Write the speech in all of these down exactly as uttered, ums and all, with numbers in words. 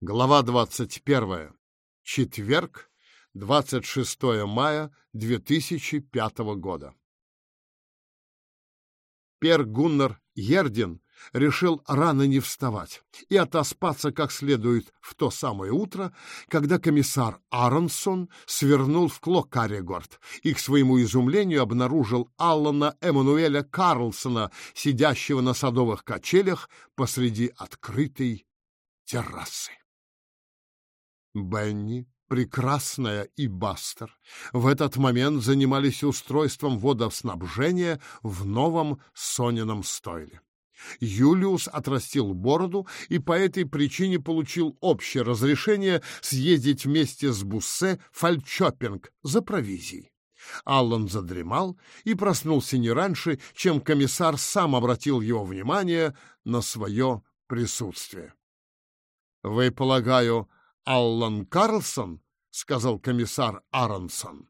Глава двадцать первая. Четверг, двадцать шестое мая две тысячи пятого года. Пер Гуннар Ердин решил рано не вставать и отоспаться как следует в то самое утро, когда комиссар Аронсон свернул в Клокарегорд и, к своему изумлению, обнаружил Аллана Эммануэля Карлсона, сидящего на садовых качелях посреди открытой террасы. Бенни, Прекрасная и Бастер в этот момент занимались устройством водоснабжения в новом Сонином стойле. Юлиус отрастил бороду и по этой причине получил общее разрешение съездить вместе с Буссе в Фальчопинг за провизией. Аллан задремал и проснулся не раньше, чем комиссар сам обратил его внимание на свое присутствие. — Вы, полагаю, Аллан Карлсон? — сказал комиссар Аронсон.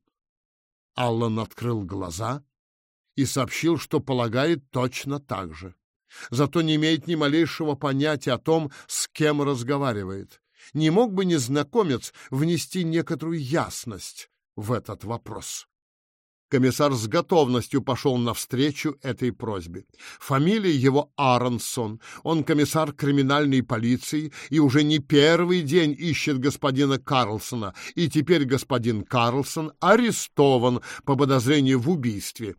Аллан открыл глаза и сообщил, что полагает точно так же. Зато не имеет ни малейшего понятия о том, с кем разговаривает. Не мог бы незнакомец внести некоторую ясность в этот вопрос? Комиссар с готовностью пошел навстречу этой просьбе. Фамилия его Аронсон, он комиссар криминальной полиции и уже не первый день ищет господина Карлсона, и теперь господин Карлсон арестован по подозрению в убийстве.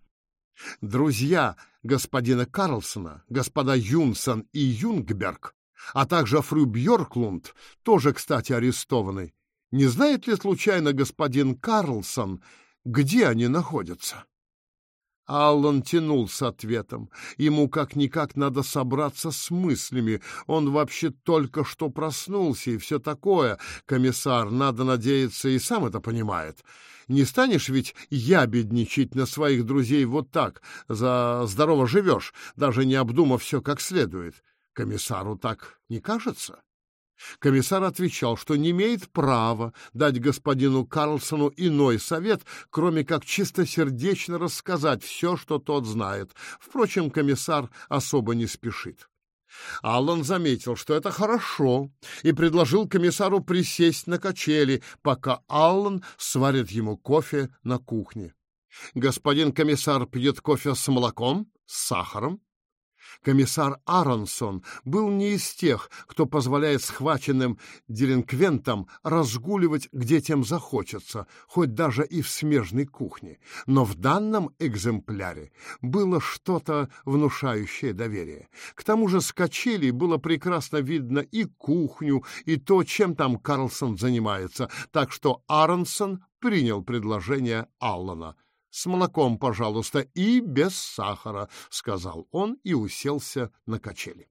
Друзья господина Карлсона, господа Юнсон и Юнгберг, а также фру Бьорклунд, тоже, кстати, арестованы. Не знает ли случайно господин Карлсон, где они находятся? Аллан тянул с ответом. Ему как-никак надо собраться с мыслями. Он вообще только что проснулся и все такое. Комиссар, надо надеяться, и сам это понимает. Не станешь ведь ябедничать на своих друзей вот так. За здорово живешь, даже не обдумав все как следует. Комиссару так не кажется? Комиссар отвечал, что не имеет права дать господину Карлсону иной совет, кроме как чистосердечно рассказать все, что тот знает. Впрочем, комиссар особо не спешит. Аллан заметил, что это хорошо, и предложил комиссару присесть на качели, пока Аллан сварит ему кофе на кухне. Господин комиссар пьет кофе с молоком, с сахаром. Комиссар Аронсон был не из тех, кто позволяет схваченным делинквентам разгуливать, где тем захочется, хоть даже и в смежной кухне. Но в данном экземпляре было что-то внушающее доверие. К тому же с качелей было прекрасно видно и кухню, и то, чем там Карлсон занимается, так что Аронсон принял предложение Аллана. «С молоком, пожалуйста, и без сахара», — сказал он и уселся на качели.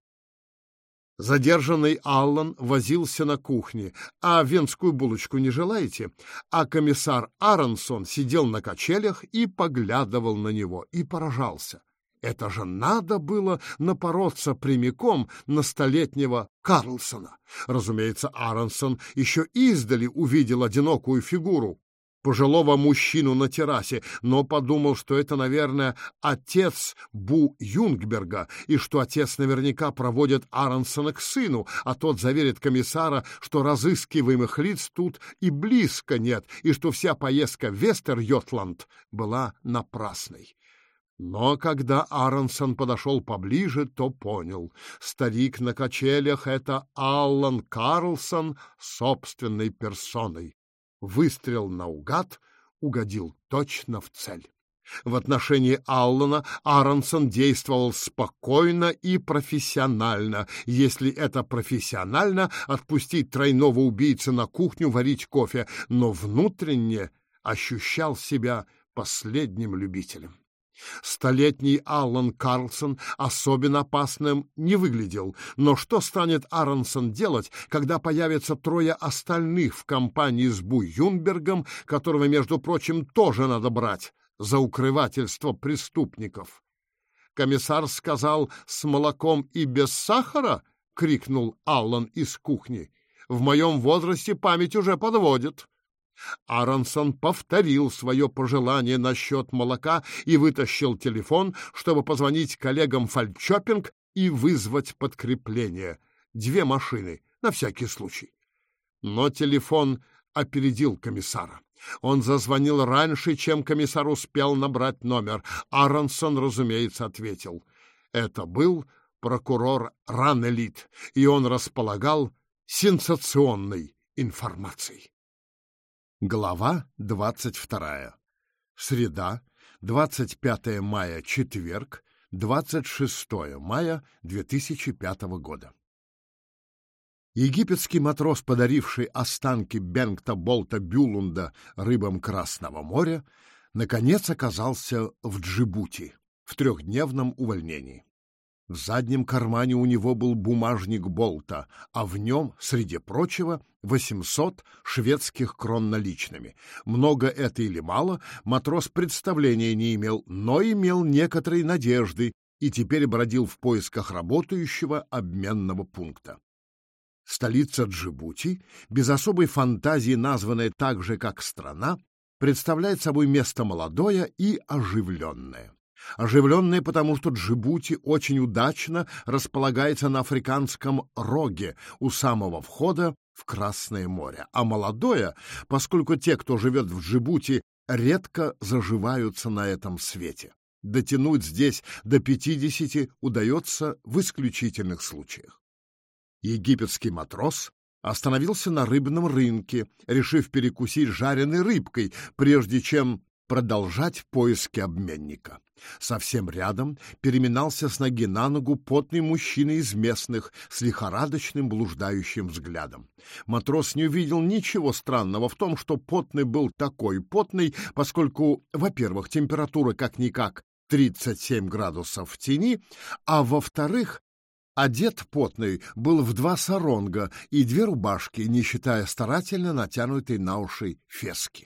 Задержанный Аллан возился на кухне. «А венскую булочку не желаете?» А комиссар Аронсон сидел на качелях и поглядывал на него, и поражался. Это же надо было напороться прямиком на столетнего Карлсона. Разумеется, Аронсон еще издали увидел одинокую фигуру пожилого мужчину на террасе, но подумал, что это, наверное, отец Бу Юнгберга, и что отец наверняка проводит Аронсона к сыну, а тот заверит комиссара, что разыскиваемых лиц тут и близко нет, и что вся поездка в Вестер-Йотланд была напрасной. Но когда Аронсон подошел поближе, то понял. Старик на качелях — это Аллан Карлсон собственной персоной. Выстрел наугад угодил точно в цель. В отношении Аллана Аронсон действовал спокойно и профессионально, если это профессионально отпустить тройного убийцы на кухню варить кофе, но внутренне ощущал себя последним любителем. Столетний Аллан Карлсон особенно опасным не выглядел, но что станет Аронсон делать, когда появятся трое остальных в компании с Бу Юнгбергом, которого, между прочим, тоже надо брать за укрывательство преступников? Комиссар сказал «с молоком и без сахара?» — крикнул Аллан из кухни. «В моем возрасте память уже подводит». Аронсон повторил свое пожелание насчет молока и вытащил телефон, чтобы позвонить коллегам в Фальчопинг и вызвать подкрепление. Две машины, на всякий случай. Но телефон опередил комиссара. Он зазвонил раньше, чем комиссар успел набрать номер. Аронсон, разумеется, ответил. Это был прокурор Ранелит, и он располагал сенсационной информацией. Глава двадцать вторая. Среда, двадцать пятое мая, четверг, двадцать шестое мая две тысячи пятого года. Египетский матрос, подаривший останки Бенгта Болта Бюлунда рыбам Красного моря, наконец оказался в Джибути в трехдневном увольнении. В заднем кармане у него был бумажник Болта, а в нем, среди прочего, восемьсот шведских крон наличными. Много это или мало, матрос представления не имел, но имел некоторые надежды и теперь бродил в поисках работающего обменного пункта. Столица Джибути, без особой фантазии названная так же, как страна, представляет собой место молодое и оживленное. Оживленное потому, что Джибути очень удачно располагается на Африканском роге у самого входа в Красное море, а молодое, поскольку те, кто живет в Джибути, редко заживаются на этом свете. Дотянуть здесь до пятидесяти удается в исключительных случаях. Египетский матрос остановился на рыбном рынке, решив перекусить жареной рыбкой, прежде чем продолжать поиски обменника. Совсем рядом переминался с ноги на ногу потный мужчина из местных с лихорадочным блуждающим взглядом. Матрос не увидел ничего странного в том, что потный был такой потный, поскольку, во-первых, температура как-никак тридцать семь градусов в тени, а во-вторых, одет потный был в два саронга и две рубашки, не считая старательно натянутой на уши фески.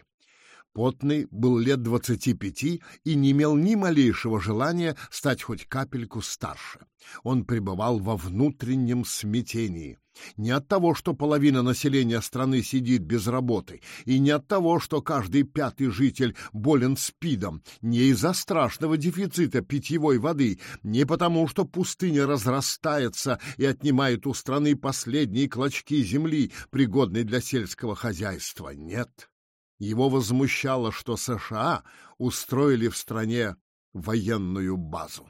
Потный был лет двадцати пяти и не имел ни малейшего желания стать хоть капельку старше. Он пребывал во внутреннем смятении. Не от того, что половина населения страны сидит без работы, и не от того, что каждый пятый житель болен СПИДом, не из-за страшного дефицита питьевой воды, не потому, что пустыня разрастается и отнимает у страны последние клочки земли, пригодные для сельского хозяйства. Нет. Его возмущало, что США устроили в стране военную базу.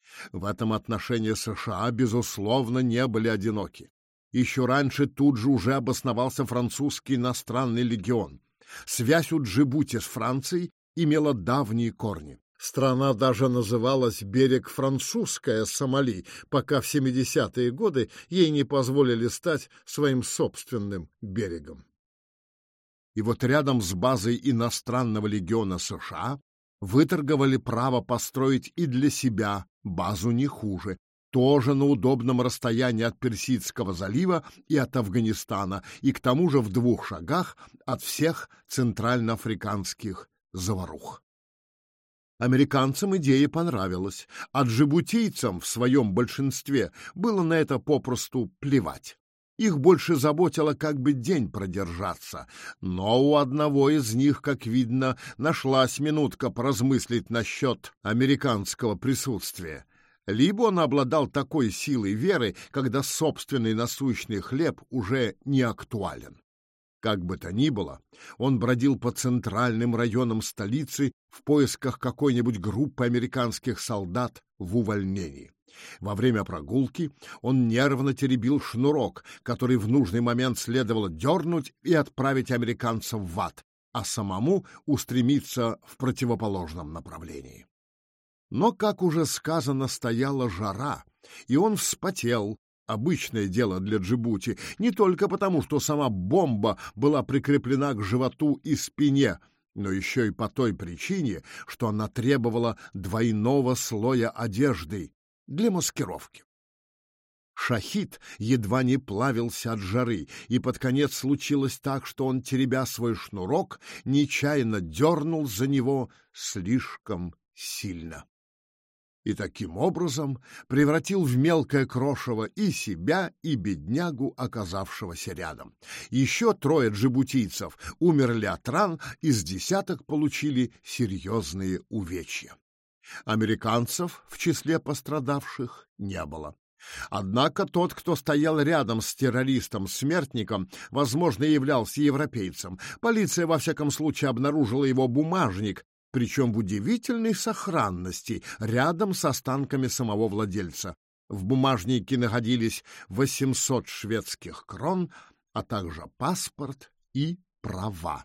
В этом отношении США, безусловно, не были одиноки. Еще раньше тут же уже обосновался французский иностранный легион. Связь у Джибути с Францией имела давние корни. Страна даже называлась «Берег французская Сомали», пока в семидесятые годы ей не позволили стать своим собственным берегом. И вот рядом с базой иностранного легиона США выторговали право построить и для себя базу не хуже, тоже на удобном расстоянии от Персидского залива и от Афганистана, и к тому же в двух шагах от всех центральноафриканских заварух. Американцам идея понравилась, а джибутийцам в своем большинстве было на это попросту плевать. Их больше заботило, как бы день продержаться, но у одного из них, как видно, нашлась минутка поразмыслить насчет американского присутствия. Либо он обладал такой силой веры, когда собственный насущный хлеб уже не актуален. Как бы то ни было, он бродил по центральным районам столицы в поисках какой-нибудь группы американских солдат в увольнении. Во время прогулки он нервно теребил шнурок, который в нужный момент следовало дернуть и отправить американцев в ад, а самому устремиться в противоположном направлении. Но, как уже сказано, стояла жара, и он вспотел, обычное дело для Джибути, не только потому, что сама бомба была прикреплена к животу и спине, но еще и по той причине, что она требовала двойного слоя одежды для маскировки. Шахид едва не плавился от жары, и под конец случилось так, что он, теребя свой шнурок, нечаянно дернул за него слишком сильно. И таким образом превратил в мелкое крошево и себя, и беднягу, оказавшегося рядом. Еще трое джибутийцев умерли от ран, из десяток получили серьезные увечья. Американцев в числе пострадавших не было. Однако тот, кто стоял рядом с террористом-смертником, возможно, являлся европейцем. Полиция, во всяком случае, обнаружила его бумажник, причем в удивительной сохранности, рядом с останками самого владельца. В бумажнике находились восемьсот шведских крон, а также паспорт и права.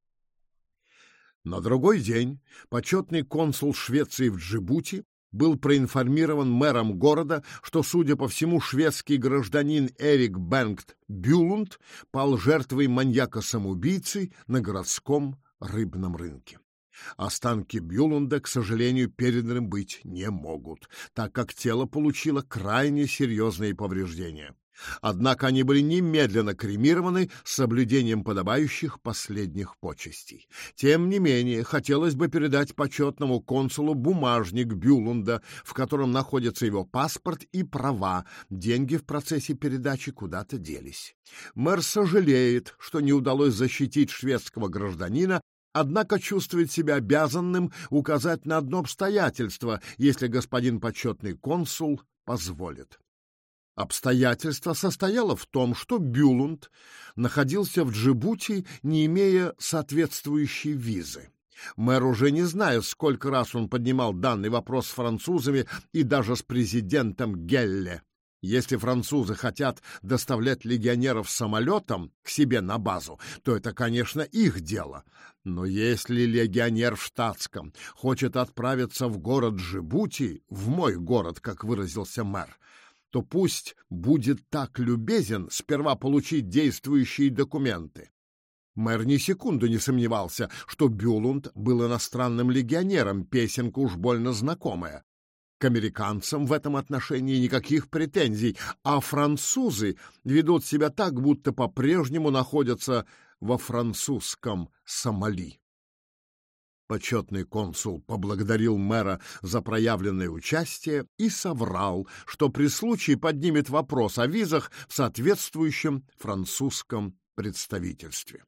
На другой день почетный консул Швеции в Джибути был проинформирован мэром города, что, судя по всему, шведский гражданин Эрик Бенгт Бюлунд пал жертвой маньяка-самоубийцы на городском рыбном рынке. Останки Бюлунда, к сожалению, переданы быть не могут, так как тело получило крайне серьезные повреждения. Однако они были немедленно кремированы с соблюдением подобающих последних почестей. Тем не менее, хотелось бы передать почетному консулу бумажник Бюлунда, в котором находятся его паспорт и права. Деньги в процессе передачи куда-то делись. Мэр сожалеет, что не удалось защитить шведского гражданина, однако чувствует себя обязанным указать на одно обстоятельство, если господин почетный консул позволит. Обстоятельство состояло в том, что Бюлунд находился в Джибути, не имея соответствующей визы. Мэр уже не знает, сколько раз он поднимал данный вопрос с французами и даже с президентом Гелле. Если французы хотят доставлять легионеров самолетом к себе на базу, то это, конечно, их дело. Но если легионер в штатском хочет отправиться в город Джибути, в мой город, как выразился мэр, то пусть будет так любезен сперва получить действующие документы. Мэр ни секунду не сомневался, что Бюлунд был иностранным легионером, песенка уж больно знакомая. К американцам в этом отношении никаких претензий, а французы ведут себя так, будто по-прежнему находятся во французском Сомали. Почетный консул поблагодарил мэра за проявленное участие и соврал, что при случае поднимет вопрос о визах в соответствующем французском представительстве.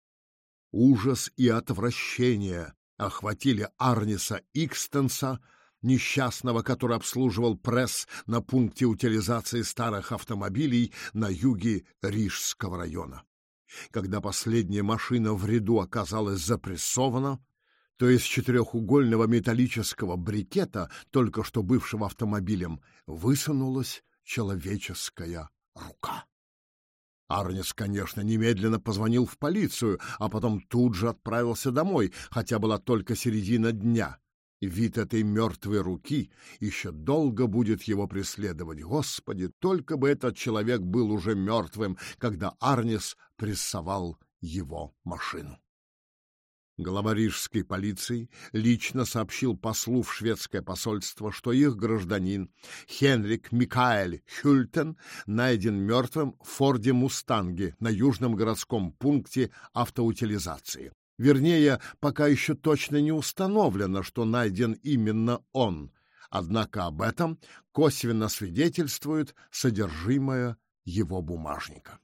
Ужас и отвращение охватили Арниса Икстенса, несчастного, который обслуживал пресс на пункте утилизации старых автомобилей на юге Рижского района. Когда последняя машина в ряду оказалась запрессована, то из четырехугольного металлического брикета, только что бывшего автомобилем, высунулась человеческая рука. Арнис, конечно, немедленно позвонил в полицию, а потом тут же отправился домой, хотя была только середина дня. Вид этой мертвой руки еще долго будет его преследовать. Господи, только бы этот человек был уже мертвым, когда Арнис прессовал его машину. Глава рижской полиции лично сообщил послу в шведское посольство, что их гражданин Хенрик Микаэль Хюльтен найден мертвым в Форде Мустанге на южном городском пункте автоутилизации. Вернее, пока еще точно не установлено, что найден именно он, однако об этом косвенно свидетельствует содержимое его бумажника.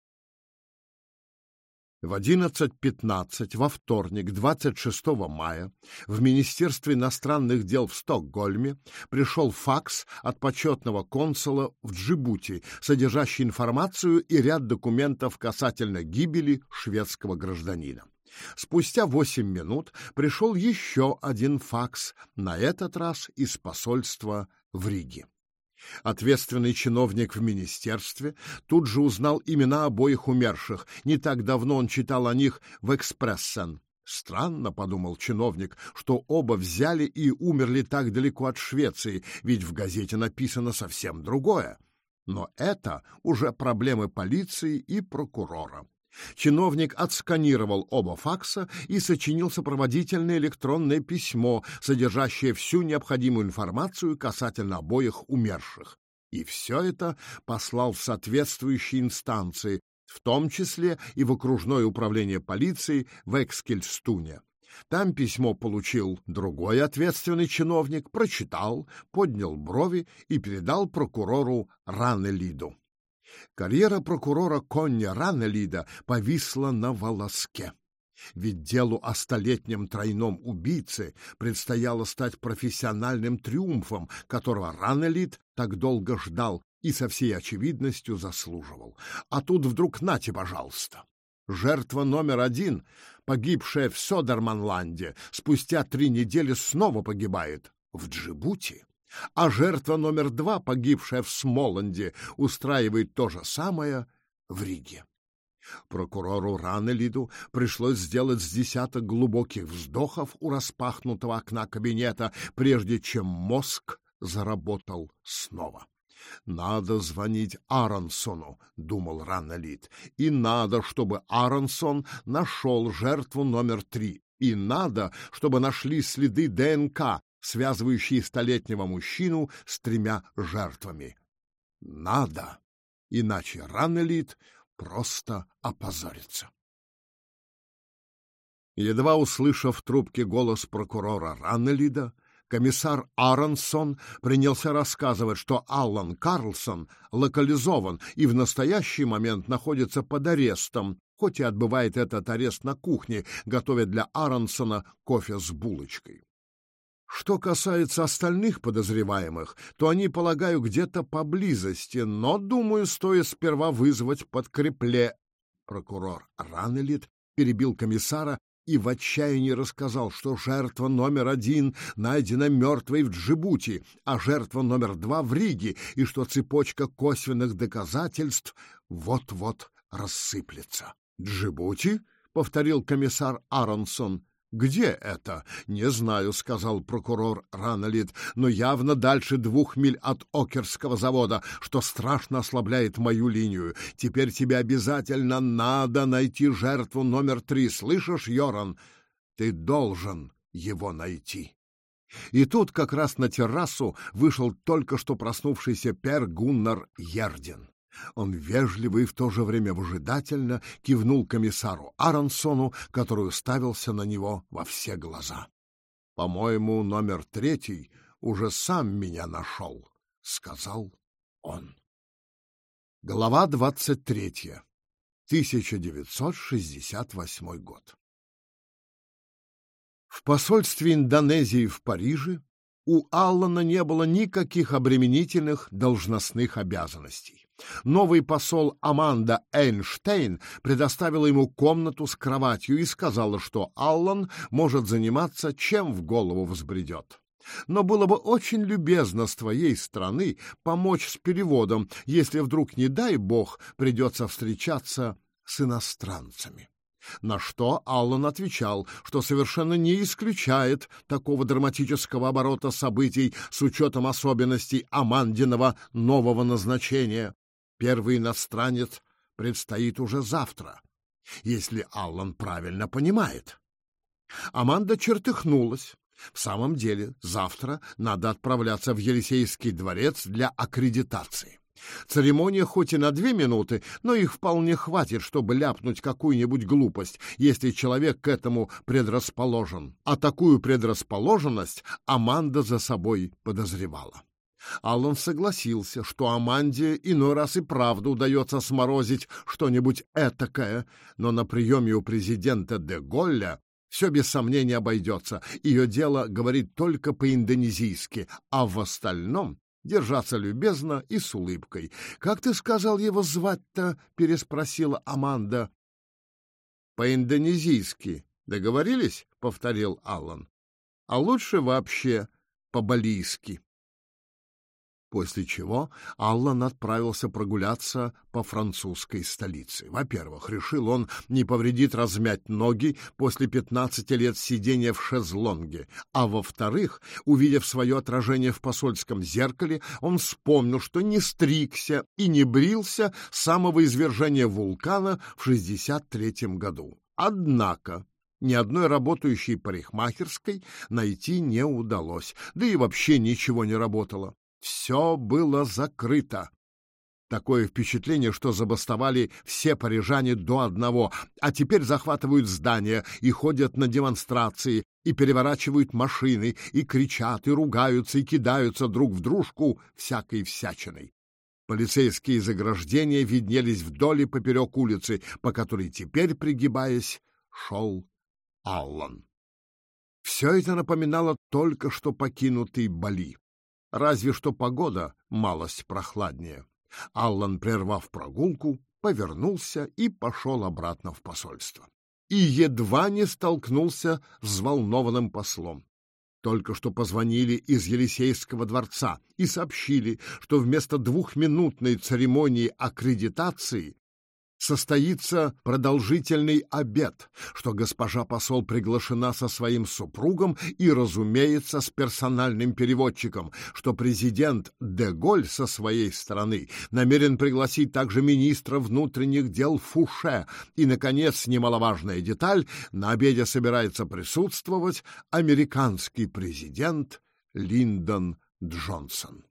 В одиннадцать пятнадцать во вторник, двадцать шестого мая, в Министерстве иностранных дел в Стокгольме пришел факс от почетного консула в Джибути, содержащий информацию и ряд документов касательно гибели шведского гражданина. Спустя восемь минут пришел еще один факс, на этот раз из посольства в Риге. Ответственный чиновник в министерстве тут же узнал имена обоих умерших. Не так давно он читал о них в «Экспрессен». Странно, — подумал чиновник, — что оба взяли и умерли так далеко от Швеции, ведь в газете написано совсем другое. Но это уже проблемы полиции и прокурора. Чиновник отсканировал оба факса и сочинил сопроводительное электронное письмо, содержащее всю необходимую информацию касательно обоих умерших. И все это послал в соответствующие инстанции, в том числе и в окружное управление полиции в Экскельстуне. Там письмо получил другой ответственный чиновник, прочитал, поднял брови и передал прокурору Раннелиду. Карьера прокурора Конни Раннелида повисла на волоске. Ведь делу о столетнем тройном убийце предстояло стать профессиональным триумфом, которого Раннелид так долго ждал, и со всей очевидностью заслуживал. А тут вдруг нате, пожалуйста. Жертва номер один, погибшая в Södermanlande, спустя три недели снова погибает в Джибути. А жертва номер два, погибшая в Смоланде, устраивает то же самое в Риге. Прокурору Раннелиду пришлось сделать с десяток глубоких вздохов у распахнутого окна кабинета, прежде чем мозг заработал снова. «Надо звонить Аронсону», — думал Раннелид, — «и надо, чтобы Аронсон нашел жертву номер три, и надо, чтобы нашли следы ДНК, связывающие столетнего мужчину с тремя жертвами. Надо, иначе Раннелид просто опозорится». Едва услышав в трубке голос прокурора Раннелида, комиссар Аронсон принялся рассказывать, что Аллан Карлсон локализован и в настоящий момент находится под арестом, хоть и отбывает этот арест на кухне, готовя для Аронсона кофе с булочкой. Что касается остальных подозреваемых, то они, полагаю, где-то поблизости, но, думаю, стоит сперва вызвать подкрепле. Прокурор Раннелид перебил комиссара и в отчаянии рассказал, что жертва номер один найдена мертвой в Джибути, а жертва номер два в Риге, и что цепочка косвенных доказательств вот-вот рассыплется. «Джибути?» — повторил комиссар Аронсон. «Где это?» «Не знаю», — сказал прокурор Раннелид, «но явно дальше двух миль от Окерского завода, что страшно ослабляет мою линию. Теперь тебе обязательно надо найти жертву номер три. Слышишь, Йоран? Ты должен его найти». И тут как раз на террасу вышел только что проснувшийся Пер Гуннар Ердин. Он вежливо и в то же время выжидательно кивнул комиссару Аронсону, который уставился на него во все глаза. «По-моему, номер третий уже сам меня нашел», — сказал он. Глава двадцать третья. тысяча девятьсот шестьдесят восьмой год. В посольстве Индонезии в Париже у Аллана не было никаких обременительных должностных обязанностей. Новый посол Аманда Эйнштейн предоставила ему комнату с кроватью и сказала, что Аллан может заниматься, чем в голову взбредет. Но было бы очень любезно с твоей стороны помочь с переводом, если вдруг, не дай бог, придется встречаться с иностранцами. На что Аллан отвечал, что совершенно не исключает такого драматического оборота событий с учетом особенностей Амандиного нового назначения. Первый иностранец предстоит уже завтра, если Аллан правильно понимает. Аманда чертыхнулась. В самом деле, завтра надо отправляться в Елисейский дворец для аккредитации. Церемония хоть и на две минуты, но их вполне хватит, чтобы ляпнуть какую-нибудь глупость, если человек к этому предрасположен. А такую предрасположенность Аманда за собой подозревала. Аллан согласился, что Аманде иной раз и правда удается сморозить что-нибудь этакое, но на приеме у президента де Голля все без сомнения обойдется. Ее дело говорит только по-индонезийски, а в остальном держаться любезно и с улыбкой. «Как ты сказал его звать-то?» — переспросила Аманда. «По-индонезийски. Договорились?» — повторил Аллан. «А лучше вообще по-балийски». После чего Аллан отправился прогуляться по французской столице. Во-первых, решил он, не повредит размять ноги после пятнадцати лет сидения в шезлонге. А во-вторых, увидев свое отражение в посольском зеркале, он вспомнил, что не стригся и не брился с самого извержения вулкана в шестьдесят третьем году. Однако ни одной работающей парикмахерской найти не удалось, да и вообще ничего не работало. Все было закрыто. Такое впечатление, что забастовали все парижане до одного, а теперь захватывают здания и ходят на демонстрации, и переворачивают машины, и кричат, и ругаются, и кидаются друг в дружку всякой всячиной. Полицейские заграждения виднелись вдоль и поперек улицы, по которой теперь, пригибаясь, шел Аллан. Все это напоминало только что покинутый Бали. Разве что погода малость прохладнее. Аллан, прервав прогулку, повернулся и пошел обратно в посольство. И едва не столкнулся с взволнованным послом. Только что позвонили из Елисейского дворца и сообщили, что вместо двухминутной церемонии аккредитации состоится продолжительный обед, что госпожа посол приглашена со своим супругом и, разумеется, с персональным переводчиком, что президент де Голль со своей стороны намерен пригласить также министра внутренних дел Фуше, и, наконец, немаловажная деталь, на обеде собирается присутствовать американский президент Линдон Джонсон.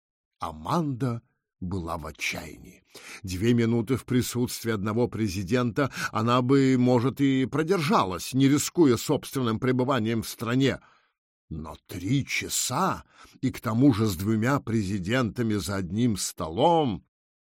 Аманда была в отчаянии. Две минуты в присутствии одного президента она бы, может, и продержалась, не рискуя собственным пребыванием в стране. Но три часа, и к тому же с двумя президентами за одним столом...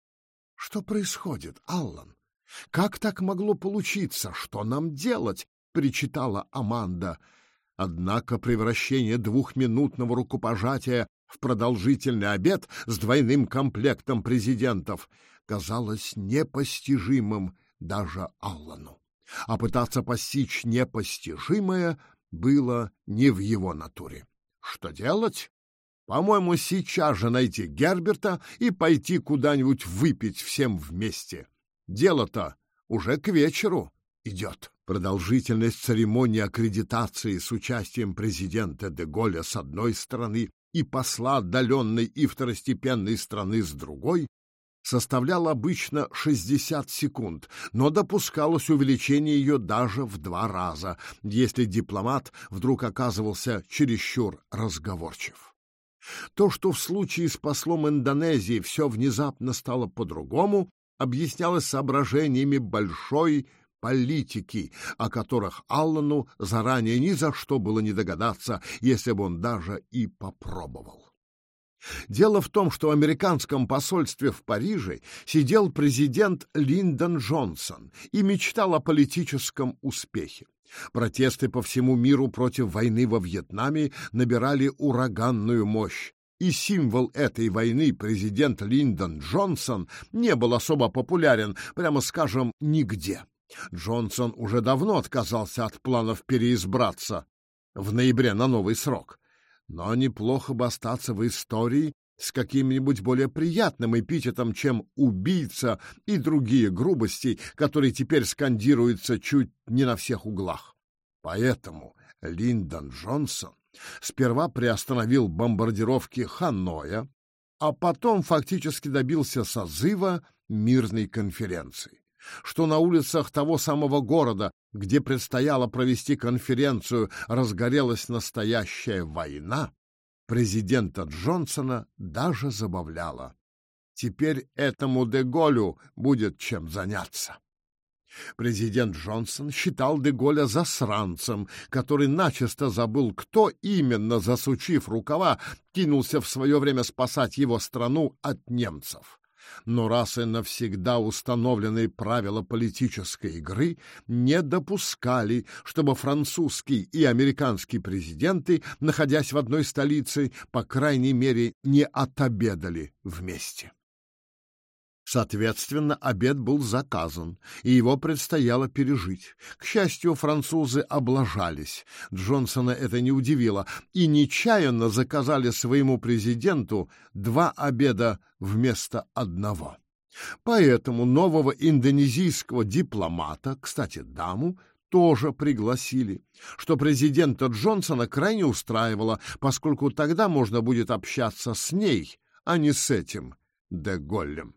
Что происходит, Аллан? Как так могло получиться? Что нам делать? Причитала Аманда. Однако превращение двухминутного рукопожатия в продолжительный обед с двойным комплектом президентов казалось непостижимым даже Аллану. А пытаться постичь непостижимое было не в его натуре. Что делать? По-моему, сейчас же найти Герберта и пойти куда-нибудь выпить всем вместе. Дело-то уже к вечеру идет. Продолжительность церемонии аккредитации с участием президента де Голля с одной стороны и посла отдаленной и второстепенной страны с другой составляла обычно шестьдесят секунд, но допускалось увеличение ее даже в два раза, если дипломат вдруг оказывался чересчур разговорчив. То, что в случае с послом Индонезии все внезапно стало по-другому, объяснялось соображениями большой политики, о которых Аллану заранее ни за что было не догадаться, если бы он даже и попробовал. Дело в том, что в американском посольстве в Париже сидел президент Линдон Джонсон и мечтал о политическом успехе. Протесты по всему миру против войны во Вьетнаме набирали ураганную мощь. И символ этой войны, президент Линдон Джонсон, не был особо популярен, прямо скажем, нигде. Джонсон уже давно отказался от планов переизбраться в ноябре на новый срок. Но неплохо бы остаться в истории с каким-нибудь более приятным эпитетом, чем «убийца» и другие грубости, которые теперь скандируются чуть не на всех углах. Поэтому Линдон Джонсон сперва приостановил бомбардировки Ханоя, а потом фактически добился созыва мирной конференции. Что на улицах того самого города, где предстояло провести конференцию, разгорелась настоящая война, президента Джонсона даже забавляло. Теперь этому де Голлю будет чем заняться. Президент Джонсон считал де Голля засранцем, который начисто забыл, кто именно, засучив рукава, кинулся в свое время спасать его страну от немцев. Но раз и навсегда установленные правила политической игры не допускали, чтобы французский и американский президенты, находясь в одной столице, по крайней мере, не отобедали вместе. Соответственно, обед был заказан, и его предстояло пережить. К счастью, французы облажались. Джонсона это не удивило, и нечаянно заказали своему президенту два обеда вместо одного. Поэтому нового индонезийского дипломата, кстати, даму, тоже пригласили, что президента Джонсона крайне устраивало, поскольку тогда можно будет общаться с ней, а не с этим де Голлем.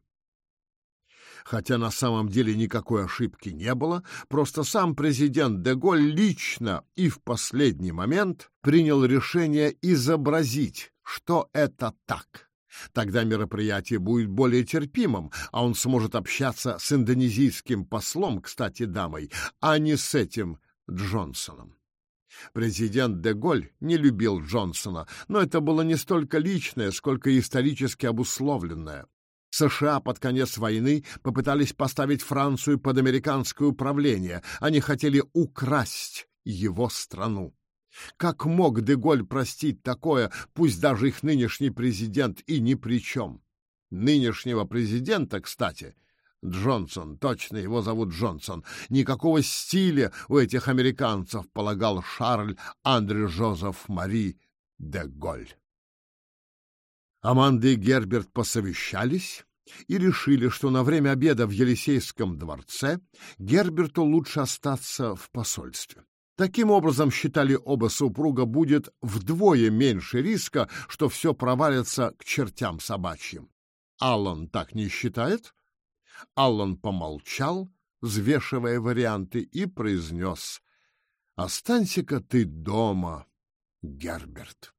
Хотя на самом деле никакой ошибки не было, просто сам президент де Голль лично и в последний момент принял решение изобразить, что это так. Тогда мероприятие будет более терпимым, а он сможет общаться с индонезийским послом, кстати, дамой, а не с этим Джонсоном. Президент де Голль не любил Джонсона, но это было не столько личное, сколько исторически обусловленное. США под конец войны попытались поставить Францию под американское управление. Они хотели украсть его страну. Как мог де Голль простить такое, пусть даже их нынешний президент и ни при чем? нынешнего президента, кстати, Джонсон, точно его зовут Джонсон, никакого стиля у этих американцев, полагал Шарль Андре Жозеф Мари де Голль. Аманда и Герберт посовещались и решили, что на время обеда в Елисейском дворце Герберту лучше остаться в посольстве. Таким образом, считали оба супруга, будет вдвое меньше риска, что все провалится к чертям собачьим. Аллан так не считает? Аллан помолчал, взвешивая варианты, и произнес: «Останься-ка ты дома, Герберт».